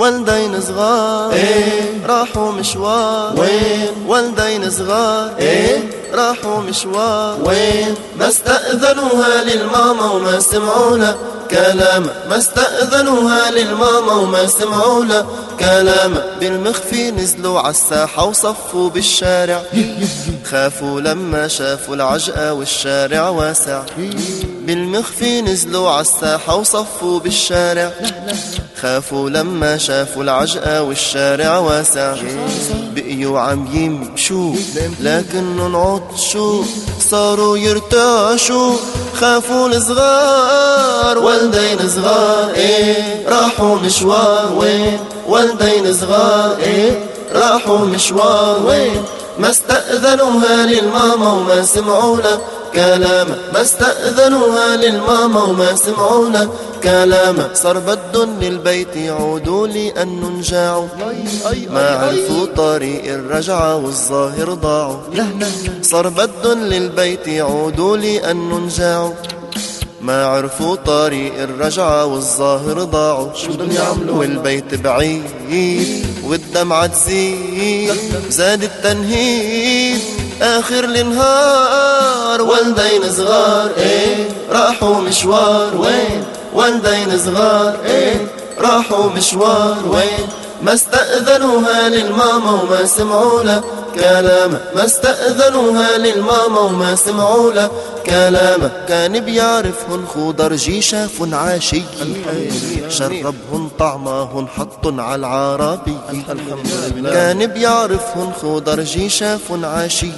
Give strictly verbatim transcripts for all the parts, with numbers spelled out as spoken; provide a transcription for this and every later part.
ولدين صغار ايه راحوا مشوار وين ولدين صغار ايه راحوا مشوار وين ما استأذنوها للماما وما سمعوا له كلام ما استأذنوها للماما وما سمعوا له كلام بالمخفي نزلوا عالساحة وصفوا بالشارع خافوا لما شافوا العجقة والشارع واسع بالمخفي نزلوا عالساحة وصفوا بالشارع خافوا لما شافوا العجقة والشارع واسع بقيوا عم يمشوا لكنن عطشوا صاروا يرتعشوا خافوا الصغار ولدين صغار ايه راحوا مشوار وين ولدين صغار ايه راحوا مشوار وين ما استأذنوها للماما وما سمعوا له كلام ما استأذنوها للماما وما سمعوا له كلام صار بدن للبيت يعودوا لأنه انجاعوا ما عرفوا طريق الرجعة والظاهر ضاعوا صار بدن للبيت يعودوا لأنه انجاعوا ما عرفوا طريق الرجعة والظاهر ضاعوا شو بدهم يعملوا والبيت بعيد والدمعة تزيد زاد التنهيد آخر النهار ولدين صغار ايه راحوا مشوار وين ولدين صغار ايه راحوا مشوار وين ما استأذنوها للماما وما سمعوا له كلام ما استأذنوها للماما وما سمعوا له كلام كان بيعرفهن خضرجي شافن عاشي شربهن طعمهن حطن على العربي كان بيعرفهن خضرجي شافن عاشي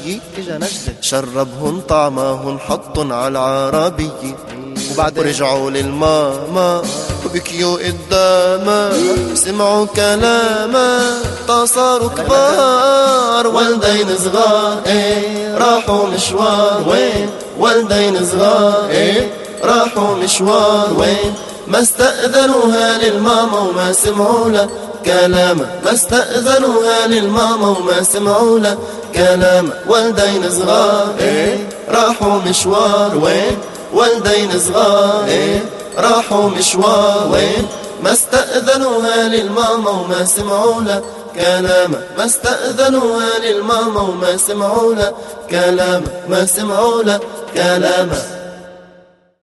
شربهن طعمهن حطن على العربي وبعد رجعوا للماما وبكيوا قدامها سمعوا كلاما صاروا كبار ولدين صغار ايه راحوا مشوار وين ولدين صغار ايه راحوا مشوار وين ما استأذنوها للماما وما سمعوا له كلام ما استأذنوها للماما وما سمعوا له كلام ولدين صغار ايه راحوا مشوار وين ولدين صغار ايه راحوا مشوار وين ما استأذنوها للماما وما سمعوا له كلام ما استأذنوها للماما وما سمعوا له كلام ما سمعوا له كلام